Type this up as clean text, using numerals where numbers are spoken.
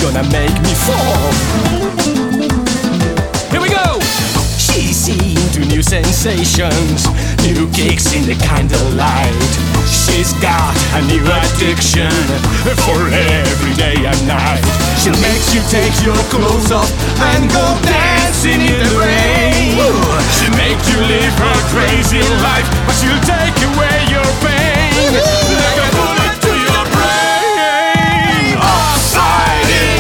gonna make me fall. Here we go! She's into new sensations, new kicks in the candlelight. She's got a new addiction for every day and night. She'll make you take your clothes off and go dancing in the rain. She'll make you live her crazy life, but she'll take away your pain.